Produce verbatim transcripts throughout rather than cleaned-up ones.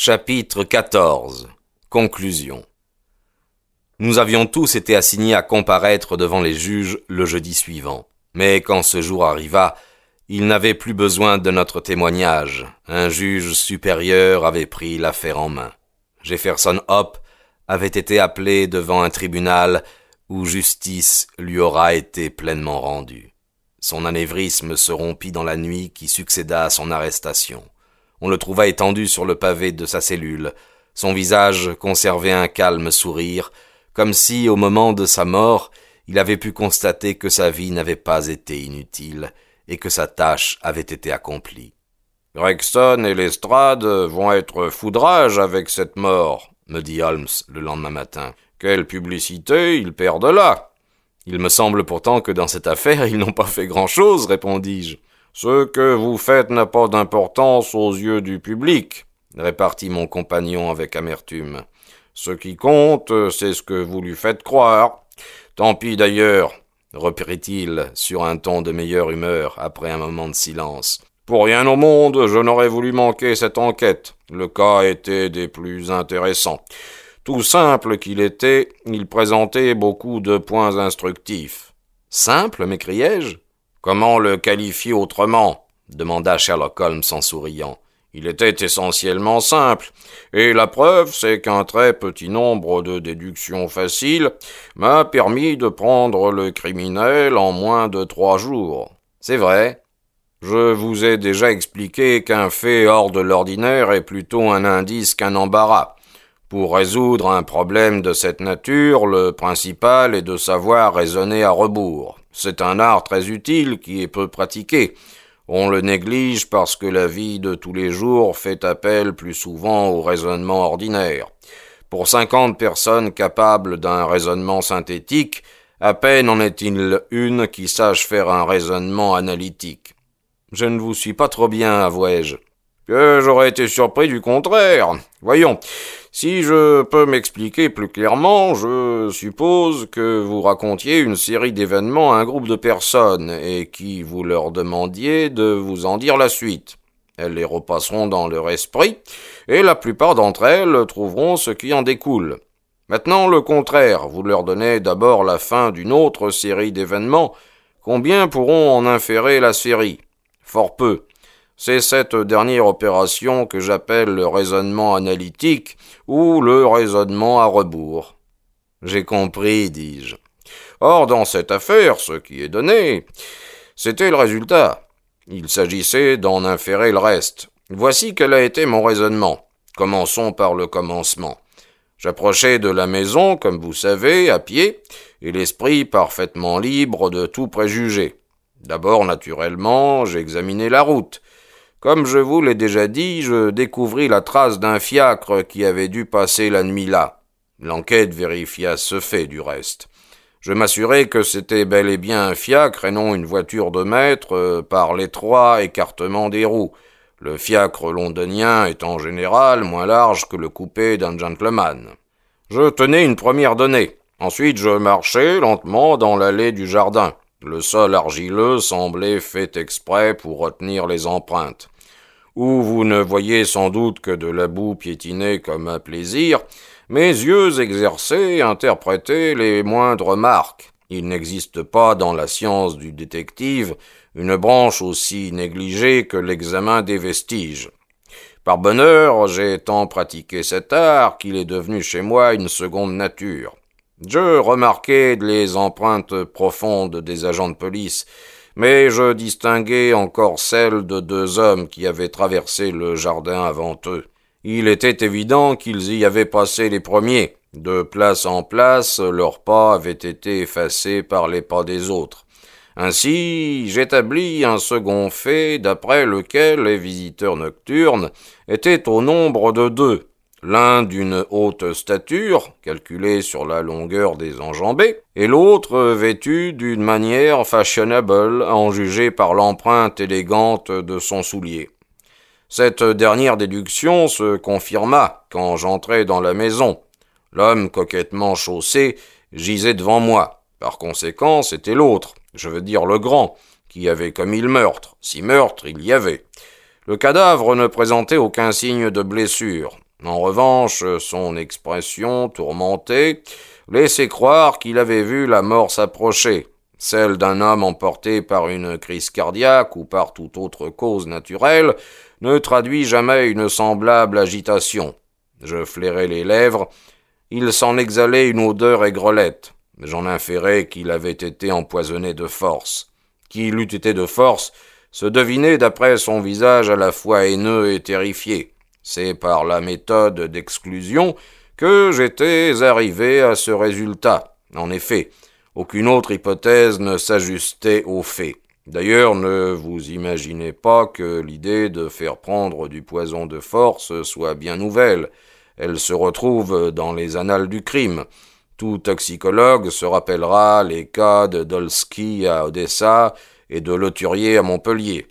Chapitre quatorze. Conclusion. Nous avions tous été assignés à comparaître devant les juges le jeudi suivant. Mais quand ce jour arriva, ils n'avaient plus besoin de notre témoignage. Un juge supérieur avait pris l'affaire en main. Jefferson Hope avait été appelé devant un tribunal où justice lui aura été pleinement rendue. Son anévrisme se rompit dans la nuit qui succéda à son arrestation. On le trouva étendu sur le pavé de sa cellule. Son visage conservait un calme sourire, comme si, au moment de sa mort, il avait pu constater que sa vie n'avait pas été inutile et que sa tâche avait été accomplie. « Gregson et Lestrade vont être foudrage avec cette mort, » me dit Holmes le lendemain matin. « Quelle publicité ils perdent là !»« Il me semble pourtant que dans cette affaire, ils n'ont pas fait grand-chose, » répondis-je. « Ce que vous faites n'a pas d'importance aux yeux du public, » répartit mon compagnon avec amertume. « Ce qui compte, c'est ce que vous lui faites croire. Tant pis d'ailleurs, » reprit-il sur un ton de meilleure humeur après un moment de silence. « Pour rien au monde, je n'aurais voulu manquer cette enquête. Le cas était des plus intéressants. Tout simple qu'il était, il présentait beaucoup de points instructifs. »« Simple » m'écriai-je. « Comment le qualifier autrement ?» demanda Sherlock Holmes en souriant. « Il était essentiellement simple, et la preuve, c'est qu'un très petit nombre de déductions faciles m'a permis de prendre le criminel en moins de trois jours. C'est vrai. Je vous ai déjà expliqué qu'un fait hors de l'ordinaire est plutôt un indice qu'un embarras. Pour résoudre un problème de cette nature, le principal est de savoir raisonner à rebours. C'est un art très utile qui est peu pratiqué. On le néglige parce que la vie de tous les jours fait appel plus souvent au raisonnement ordinaire. Pour cinquante personnes capables d'un raisonnement synthétique, à peine en est-il une qui sache faire un raisonnement analytique. Je ne vous suis pas trop bien, avouai-je. Que j'aurais été surpris du contraire. Voyons, si je peux m'expliquer plus clairement, je suppose que vous racontiez une série d'événements à un groupe de personnes et qui vous leur demandiez de vous en dire la suite. Elles les repasseront dans leur esprit et la plupart d'entre elles trouveront ce qui en découle. Maintenant, le contraire, vous leur donnez d'abord la fin d'une autre série d'événements. Combien pourront en inférer la série ? Fort peu. C'est cette dernière opération que j'appelle le raisonnement analytique ou le raisonnement à rebours. J'ai compris, dis-je. Or, dans cette affaire, ce qui est donné, c'était le résultat. Il s'agissait d'en inférer le reste. Voici quel a été mon raisonnement. Commençons par le commencement. J'approchais de la maison, comme vous savez, à pied, et l'esprit parfaitement libre de tout préjugé. D'abord, naturellement, j'examinai la route. Comme je vous l'ai déjà dit, je découvris la trace d'un fiacre qui avait dû passer la nuit là. L'enquête vérifia ce fait, du reste. Je m'assurai que c'était bel et bien un fiacre et non une voiture de maître euh, par l'étroit écartement des roues. Le fiacre londonien est en général moins large que le coupé d'un gentleman. Je tenais une première donnée. Ensuite, je marchai lentement dans l'allée du jardin. Le sol argileux semblait fait exprès pour retenir les empreintes. Où vous ne voyez sans doute que de la boue piétinée comme un plaisir, mes yeux exercés interprétaient les moindres marques. Il n'existe pas dans la science du détective une branche aussi négligée que l'examen des vestiges. Par bonheur, j'ai tant pratiqué cet art qu'il est devenu chez moi une seconde nature. Je remarquai les empreintes profondes des agents de police, mais je distinguai encore celles de deux hommes qui avaient traversé le jardin avant eux. Il était évident qu'ils y avaient passé les premiers. De place en place, leurs pas avaient été effacés par les pas des autres. Ainsi, j'établis un second fait d'après lequel les visiteurs nocturnes étaient au nombre de deux. L'un d'une haute stature, calculée sur la longueur des enjambées, et l'autre vêtu d'une manière fashionable, en juger par l'empreinte élégante de son soulier. Cette dernière déduction se confirma quand j'entrai dans la maison. L'homme coquettement chaussé gisait devant moi. Par conséquent, c'était l'autre, je veux dire le grand, qui avait commis le meurtre, si meurtre il y avait. Le cadavre ne présentait aucun signe de blessure. En revanche, son expression tourmentée laissait croire qu'il avait vu la mort s'approcher, celle d'un homme emporté par une crise cardiaque ou par toute autre cause naturelle, ne traduit jamais une semblable agitation. Je flairai les lèvres, il s'en exhalait une odeur aigrelette. J'en inférais qu'il avait été empoisonné de force. Qu'il eût été de force se devinait d'après son visage à la fois haineux et terrifié. C'est par la méthode d'exclusion que j'étais arrivé à ce résultat. En effet, aucune autre hypothèse ne s'ajustait aux faits. D'ailleurs, ne vous imaginez pas que l'idée de faire prendre du poison de force soit bien nouvelle. Elle se retrouve dans les annales du crime. Tout toxicologue se rappellera les cas de Dolsky à Odessa et de Loturier à Montpellier.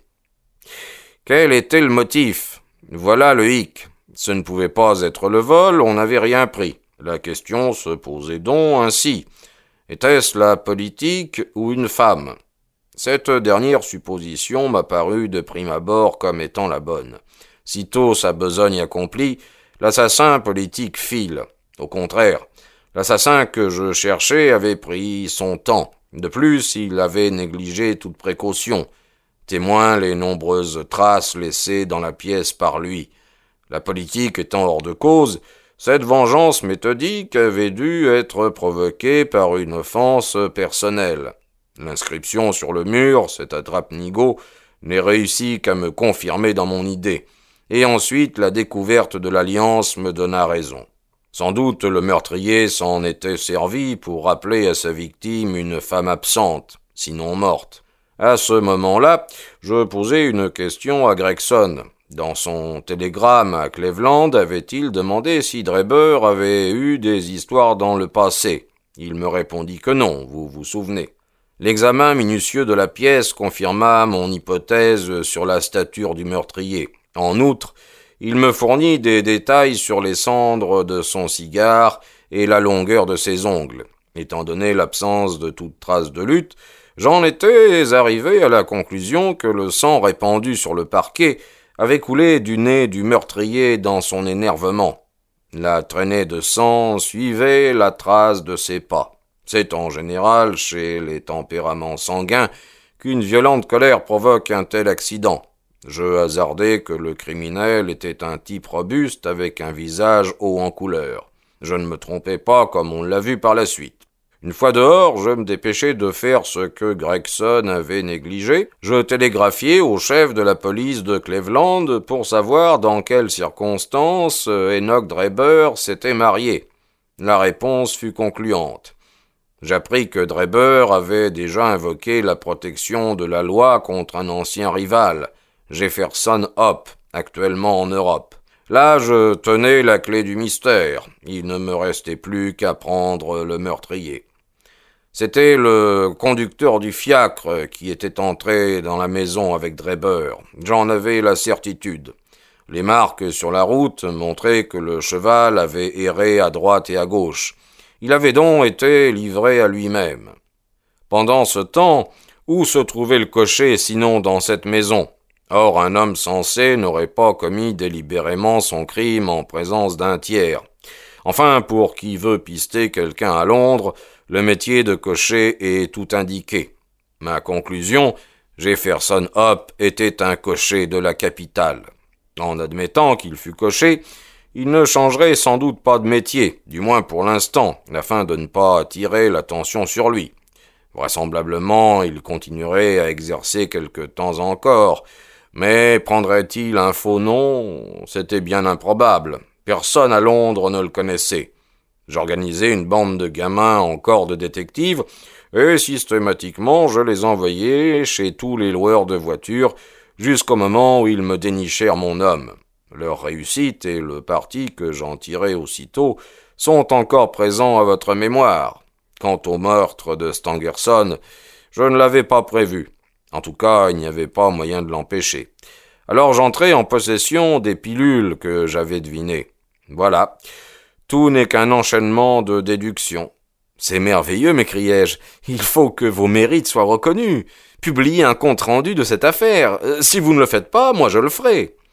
Quel était le motif ? Voilà le hic. Ce ne pouvait pas être le vol, on n'avait rien pris. La question se posait donc ainsi. Était-ce la politique ou une femme ? Cette dernière supposition m'a paru de prime abord comme étant la bonne. Sitôt sa besogne accomplie, l'assassin politique file. Au contraire, l'assassin que je cherchais avait pris son temps. De plus, il avait négligé toute précaution. Témoin les nombreuses traces laissées dans la pièce par lui. La politique étant hors de cause, cette vengeance méthodique avait dû être provoquée par une offense personnelle. L'inscription sur le mur, cette attrape-nigaud, n'est réussi qu'à me confirmer dans mon idée, et ensuite la découverte de l'alliance me donna raison. Sans doute le meurtrier s'en était servi pour rappeler à sa victime une femme absente, sinon morte. À ce moment-là, je posai une question à Gregson. Dans son télégramme à Cleveland, avait-il demandé si Drebber avait eu des histoires dans le passé. Il me répondit que non, vous vous souvenez. L'examen minutieux de la pièce confirma mon hypothèse sur la stature du meurtrier. En outre, il me fournit des détails sur les cendres de son cigare et la longueur de ses ongles. Étant donné l'absence de toute trace de lutte, j'en étais arrivé à la conclusion que le sang répandu sur le parquet avait coulé du nez du meurtrier dans son énervement. La traînée de sang suivait la trace de ses pas. C'est en général chez les tempéraments sanguins qu'une violente colère provoque un tel accident. Je hasardai que le criminel était un type robuste avec un visage haut en couleur. Je ne me trompais pas comme on l'a vu par la suite. Une fois dehors, je me dépêchai de faire ce que Gregson avait négligé. Je télégraphiai au chef de la police de Cleveland pour savoir dans quelles circonstances Enoch Drebber s'était marié. La réponse fut concluante. J'appris que Drebber avait déjà invoqué la protection de la loi contre un ancien rival, Jefferson Hope, actuellement en Europe. Là, je tenais la clé du mystère. Il ne me restait plus qu'à prendre le meurtrier. C'était le conducteur du fiacre qui était entré dans la maison avec Drebber. J'en avais la certitude. Les marques sur la route montraient que le cheval avait erré à droite et à gauche. Il avait donc été livré à lui-même. Pendant ce temps, où se trouvait le cocher sinon dans cette maison ? Or, un homme sensé n'aurait pas commis délibérément son crime en présence d'un tiers. Enfin, pour qui veut pister quelqu'un à Londres, le métier de cocher est tout indiqué. Ma conclusion, Jefferson Hope était un cocher de la capitale. En admettant qu'il fût cocher, il ne changerait sans doute pas de métier, du moins pour l'instant, afin de ne pas attirer l'attention sur lui. Vraisemblablement, il continuerait à exercer quelque temps encore, mais prendrait-il un faux nom ? C'était bien improbable. Personne à Londres ne le connaissait. J'organisai une bande de gamins en corps de détective, et systématiquement je les envoyai chez tous les loueurs de voitures, jusqu'au moment où ils me dénichèrent mon homme. Leur réussite et le parti que j'en tirai aussitôt sont encore présents à votre mémoire. Quant au meurtre de Stangerson, je ne l'avais pas prévu. En tout cas, il n'y avait pas moyen de l'empêcher. Alors j'entrai en possession des pilules que j'avais devinées. Voilà. Tout n'est qu'un enchaînement de déductions. C'est merveilleux, m'écriai-je. Il faut que vos mérites soient reconnus. Publiez un compte-rendu de cette affaire. Si vous ne le faites pas, moi je le ferai.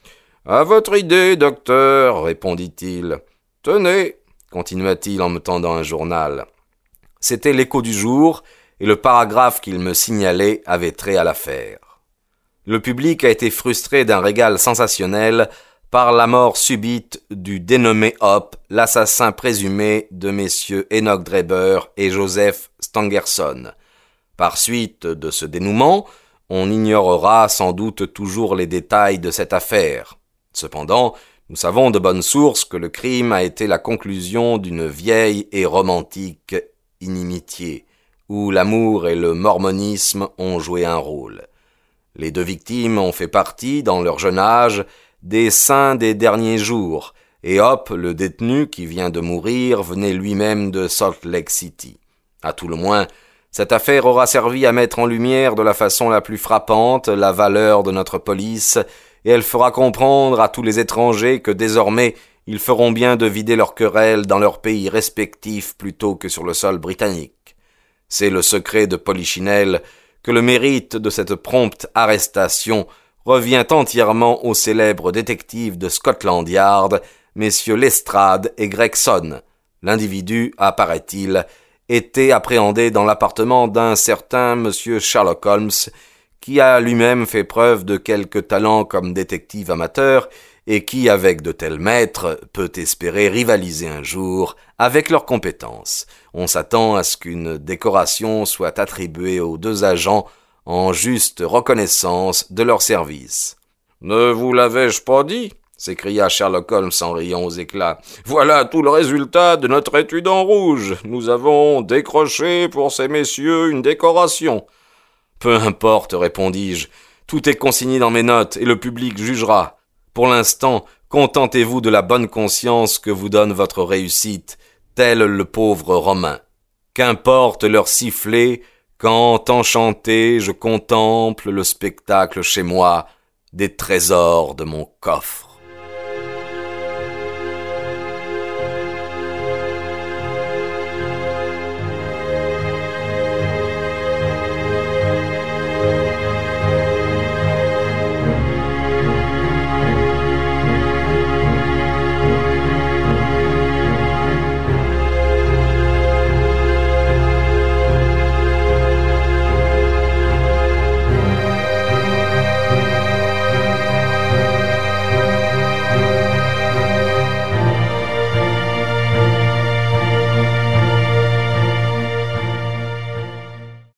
À votre idée, docteur, répondit-il. Tenez, continua-t-il en me tendant un journal. C'était l'Écho du jour, et le paragraphe qu'il me signalait avait trait à l'affaire. Le public a été frustré d'un régal sensationnel par la mort subite du dénommé Hoppe, l'assassin présumé de messieurs Enoch Drebber et Joseph Stangerson. Par suite de ce dénouement, on ignorera sans doute toujours les détails de cette affaire. Cependant, nous savons de bonnes sources que le crime a été la conclusion d'une vieille et romantique inimitié, où l'amour et le mormonisme ont joué un rôle. Les deux victimes ont fait partie, dans leur jeune âge, des saints des derniers jours, et Hoppe, le détenu qui vient de mourir, venait lui-même de Salt Lake City. À tout le moins, cette affaire aura servi à mettre en lumière de la façon la plus frappante la valeur de notre police, et elle fera comprendre à tous les étrangers que désormais ils feront bien de vider leurs querelles dans leurs pays respectifs plutôt que sur le sol britannique. C'est le secret de Polichinelle que le mérite de cette prompte arrestation revient entièrement aux célèbres détectives de Scotland Yard, messieurs Lestrade et Gregson. L'individu, apparaît-il, était appréhendé dans l'appartement d'un certain monsieur Sherlock Holmes, qui a lui-même fait preuve de quelque talent comme détective amateur et qui, avec de tels maîtres, peut espérer rivaliser un jour avec leurs compétences. On s'attend à ce qu'une décoration soit attribuée aux deux agents en juste reconnaissance de leur service. « Ne vous l'avais-je pas dit ?» s'écria Sherlock Holmes en riant aux éclats. « Voilà tout le résultat de notre étude en rouge. Nous avons décroché pour ces messieurs une décoration. » « Peu importe, répondis-je. Tout est consigné dans mes notes et le public jugera. Pour l'instant, contentez-vous de la bonne conscience que vous donne votre réussite, tel le pauvre Romain. Qu'importe leur sifflet, quand, enchanté, je contemple le spectacle chez moi des trésors de mon coffre.